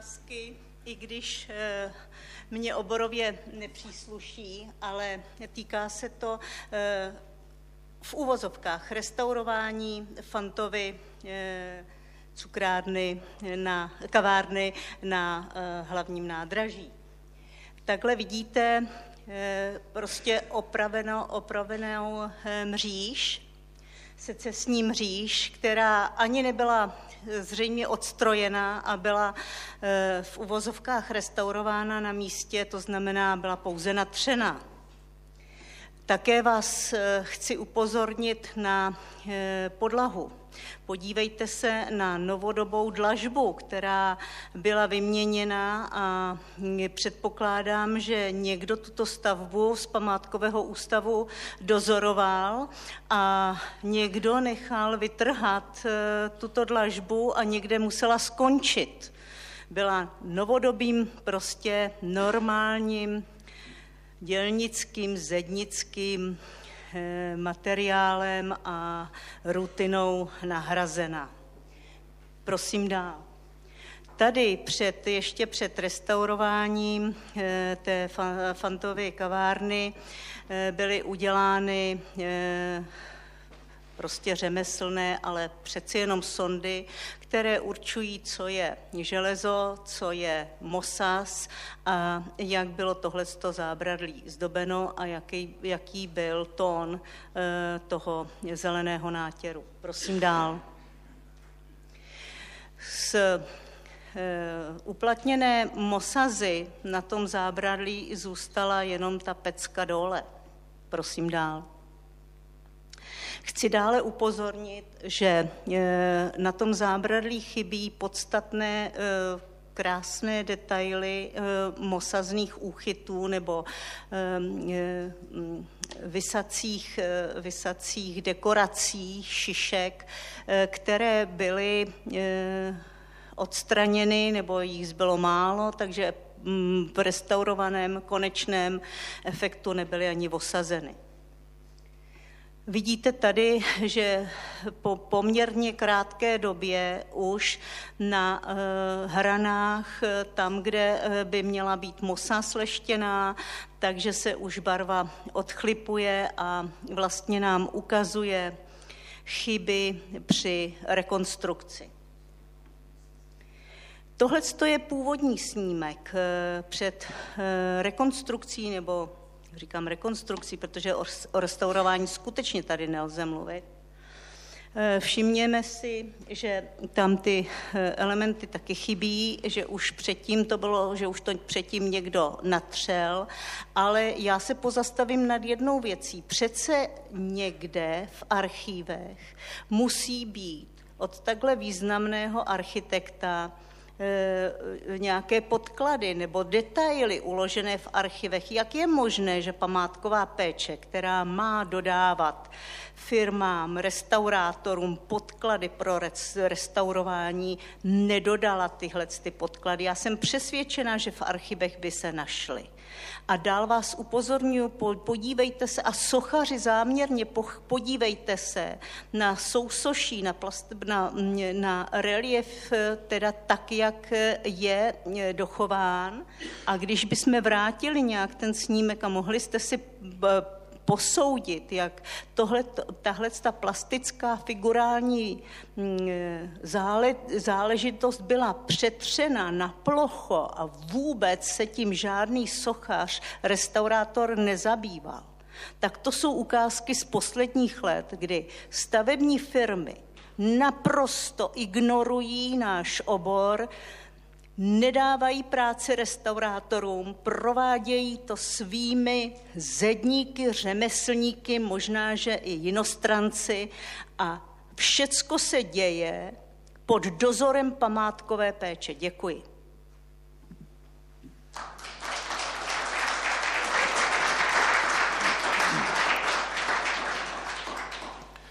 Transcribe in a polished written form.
otázky, i když mě oborově nepřísluší, ale týká se to v uvozovkách restaurování Fantovy kavárny na hlavním nádraží. Takhle vidíte prostě opravenou mříž, secesní mříž, která ani nebyla zřejmě odstrojená a byla v uvozovkách restaurována na místě, to znamená, byla pouze natřená. Také vás chci upozornit na podlahu. Podívejte se na novodobou dlažbu, která byla vyměněna a předpokládám, že někdo tuto stavbu z památkového ústavu dozoroval a někdo nechal vytrhat tuto dlažbu a někde musela skončit. Byla novodobým, prostě normálním dělnickým, zednickým materiálem a rutinou nahrazena. Prosím dál. Tady ještě před restaurováním té Fantovy kavárny byly udělány prostě řemeslné, ale přeci jenom sondy, které určují, co je železo, co je mosas a jak bylo tohleto zábradlí zdobeno a jaký byl tón toho zeleného nátěru. Prosím dál. Z uplatněné mosazy na tom zábradlí zůstala jenom ta pecka dole. Prosím dál. Chci dále upozornit, že na tom zábradlí chybí podstatné krásné detaily mosazných úchytů nebo visacích dekorací, šišek, které byly odstraněny nebo jich zbylo málo, takže v restaurovaném konečném efektu nebyly ani osazeny. Vidíte tady, že po poměrně krátké době už na hranách, tam, kde by měla být mosa sleštěná, takže se už barva odchlipuje a vlastně nám ukazuje chyby při rekonstrukci. Tohle je původní snímek před rekonstrukcí, nebo říkám rekonstrukcí, protože o restaurování skutečně tady nelze mluvit. Všimněme si, že tam ty elementy taky chybí, že už předtím to bylo, že už to předtím někdo natřel, ale já se pozastavím nad jednou věcí. Přece někde v archívech musí být od takhle významného architekta nějaké podklady nebo detaily uložené v archivech. Jak je možné, že památková péče, která má dodávat firmám, restaurátorům podklady pro restaurování, nedodala tyhle podklady? Já jsem přesvědčena, že v archivech by se našly. A dál vás upozorňuji, podívejte se, a sochaři záměrně podívejte se na sousoší, na relief, teda tak, jak je dochován. A když bychom vrátili nějak ten snímek a mohli jste si posoudit, jak tahle plastická figurální záležitost byla přetřena na plocho a vůbec se tím žádný sochař, restaurátor nezabýval, tak to jsou ukázky z posledních let, kdy stavební firmy naprosto ignorují náš obor, nedávají práci restaurátorům, provádějí to svými zedníky, řemeslníky, možná, že i jinostranci a všecko se děje pod dozorem památkové péče. Děkuji.